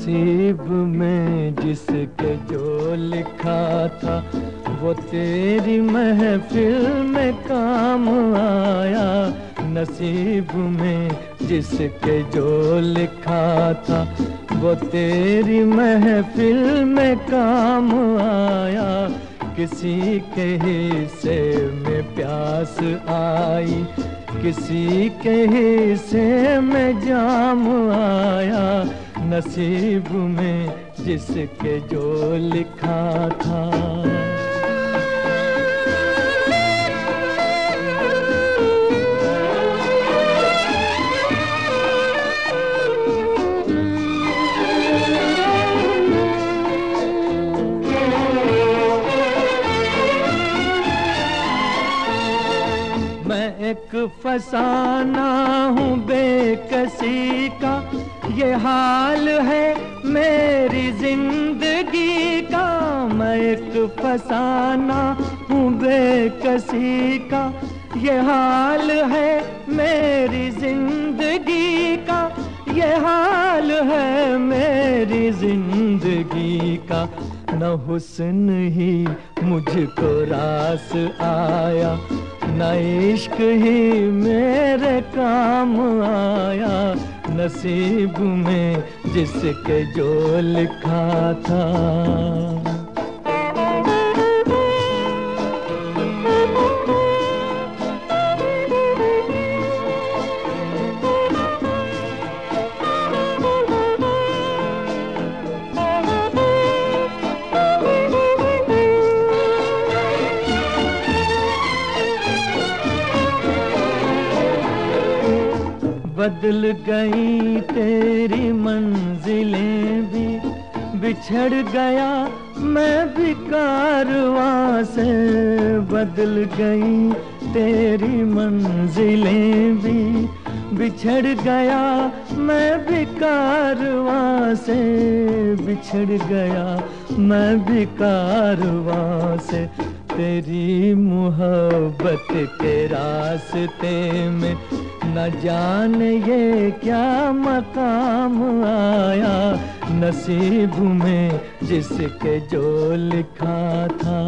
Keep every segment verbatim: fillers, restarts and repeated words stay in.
नसीब में जिसके जो लिखा था वो तेरी महफिल में काम आया। नसीब में जिसके जो लिखा था वो तेरी महफिल में काम आया। किसी के हिस्से में प्यास आई, किसी के हिस्से में जाम आया। नसीब में जिसके जो लिखा था। मैं एक फसाना हूँ बेकसी का, ये हाल है मेरी जिंदगी का। मैं एक फसाना हूँ बेकसी का, ये हाल है मेरी जिंदगी का। ये हाल है मेरी जिंदगी का। न हुस्न ही मुझको रास आया, न इश्क ही मेरे काम आया। नसीब में जिसके जो लिखा था। बदल गई तेरी मंजिलें भी, बिछड़ गया मैं भी कारवां से। बदल गई तेरी मंजिलें भी, बिछड़ गया मैं भी कारवां से। बिछड़ गया मैं भी कारवां से। तेरी मोहब्बत के रास्ते में न जाने ये क्या मकाम आया। नसीब में जिसके जो लिखा था।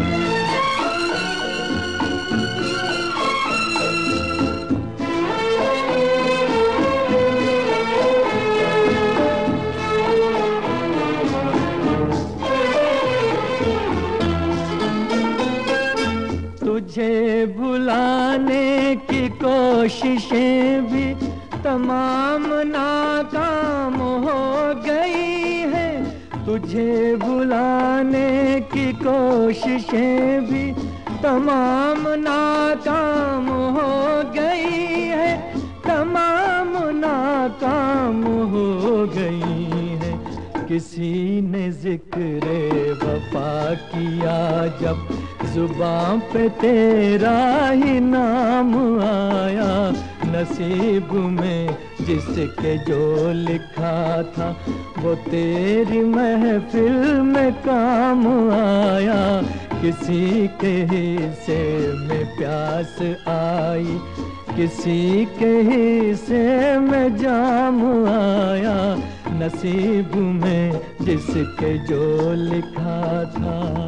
तुझे भुलाने की कोशिशें भी तमाम नाकाम हो गई है। तुझे भुलाने की कोशिशें भी तमाम नाकाम हो गई है। तमाम नाकाम हो गई है। किसी ने जिक्र वफा किया जब, जुबां पे तेरा ही नाम आया। नसीब में जिसके जो लिखा था वो तेरी महफिल में काम आया। किसी के हिस्से में प्यास आई, किसी के हिस्से में जाम आया। नसीब में जिसके जो लिखा था।